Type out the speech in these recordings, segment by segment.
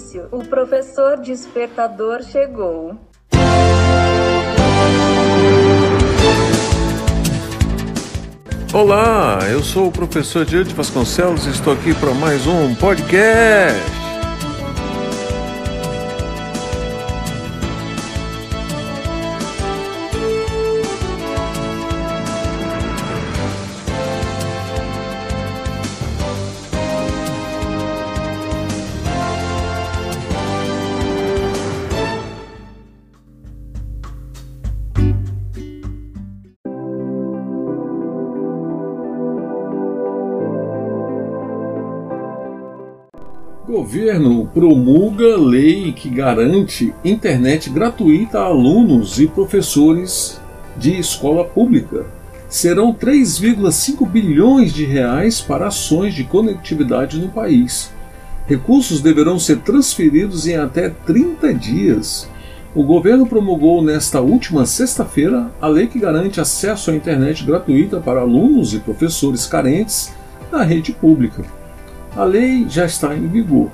silêncio, o professor despertador chegou. Olá, eu sou o professor Diante Vasconcelos e estou aqui para mais um podcast. Governo promulga lei que garante internet gratuita a alunos e professores de escola pública. Serão 3,5 bilhões de reais para ações de conectividade no país. Recursos deverão ser transferidos em até 30 dias. O governo promulgou nesta última sexta-feira a lei que garante acesso à internet gratuita para alunos e professores carentes na rede pública. A lei já está em vigor.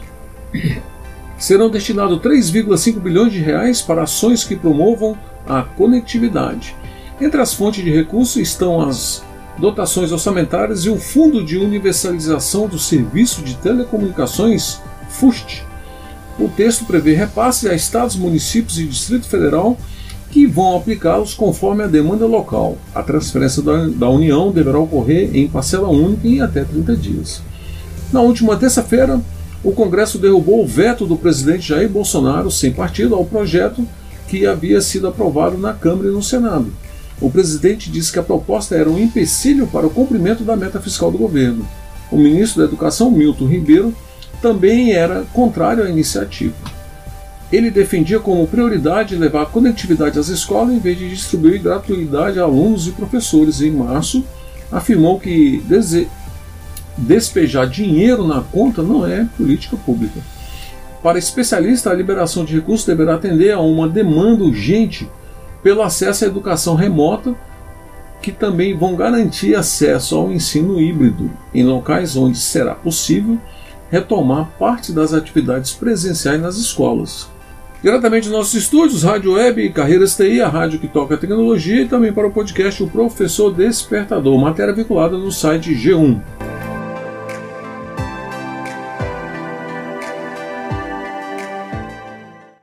Serão destinados 3,5 bilhões de reais para ações que promovam a conectividade. Entre as fontes de recursos estão as dotações orçamentárias e o Fundo de Universalização do Serviço de Telecomunicações, FUST. O texto prevê repasse a estados, municípios e Distrito Federal que vão aplicá-los conforme a demanda local. A transferência da União deverá ocorrer em parcela única em até 30 dias. Na última terça-feira, o Congresso derrubou o veto do presidente Jair Bolsonaro, sem partido, ao projeto que havia sido aprovado na Câmara e no Senado. O presidente disse que a proposta era um empecilho para o cumprimento da meta fiscal do governo. O ministro da Educação, Milton Ribeiro, também era contrário à iniciativa. Ele defendia como prioridade levar a conectividade às escolas em vez de distribuir gratuidade a alunos e professores. Em março, afirmou que despejar dinheiro na conta não é política pública. Para especialistas, a liberação de recursos deverá atender a uma demanda urgente pelo acesso à educação remota, que também vão garantir acesso ao ensino híbrido em locais onde será possível retomar parte das atividades presenciais nas escolas. Diretamente dos nossos estúdios, Rádio Web e Carreiras TI, a rádio que toca a tecnologia, e também para o podcast O Professor Despertador, matéria vinculada no site G1.